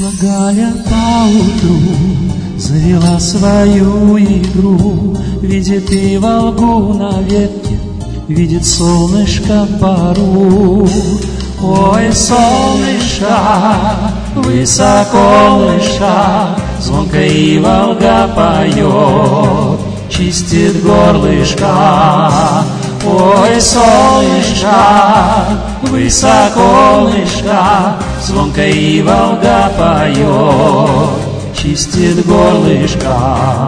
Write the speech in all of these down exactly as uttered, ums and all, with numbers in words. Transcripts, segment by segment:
Вышла Галя поутру, завела свою игру. Видит и Волгу на ветке, видит солнышко пару. Ой, солнышко, высоко лыша, звонко и Волга поет, чистит горлышко. Ой, солнышко, высоко лыша, звонко и Волга поет, чистит горлышко.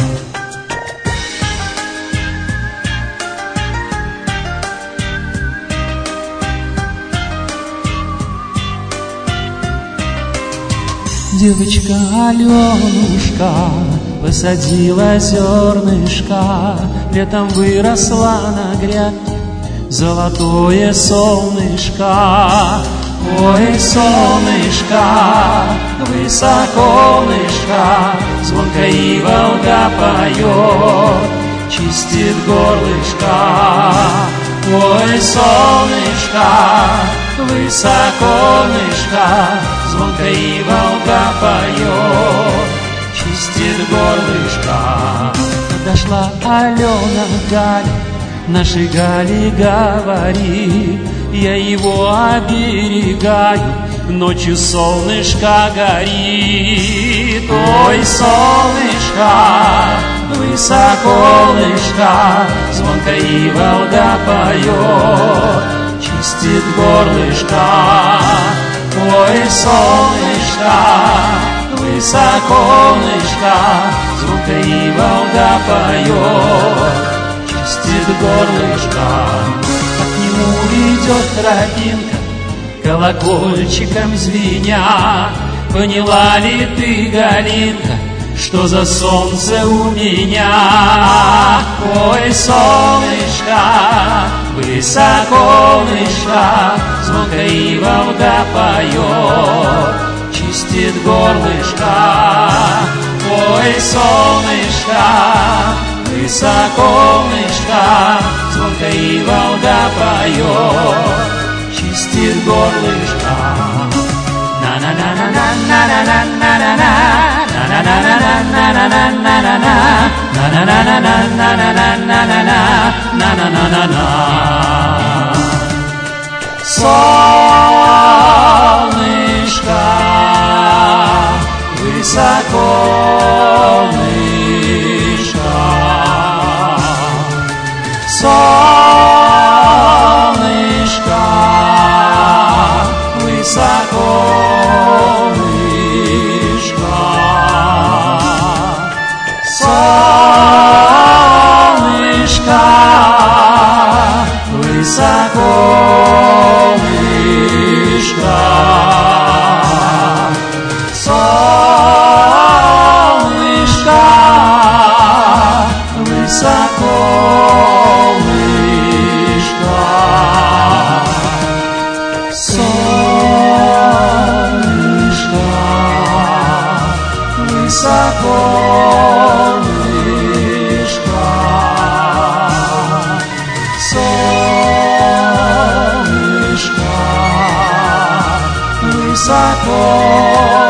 Девочка Аленушка посадила зернышко, летом выросла на грядке золотое солнышко. Ой, солнышко, высоко лыша, звонко и Волга поет, чистит горлышко. Ой, солнышко, высоко лыша, звонко и Волга поет, чистит горлышко. Подошла Алена к Гале, нашей Гале говорит: я его оберегаю, ночью солнышко горит. Ой, солнышко, высоко лыша, звонко и Волга поет, чистит горлышко. Ой, солнышко, высоко лыша, звонко и Волга поет, чистит горлышко. К нему идет тропинка, колокольчиком звеня. Поняла ли ты, Галинка, что за солнце у меня? Ой, солнышко, высоко лыша, звонко и Волга поет, чистит горлышко. Ой, солнышко, высоко лыша, звонко и Волга поет, чистит горлышко. Солнышко, высоко лыша, солнышко, высоко лыша, солнышко, высоко лыша, солнышко, высоко лыша, солнышко, высоко лыша, солнышко, высоко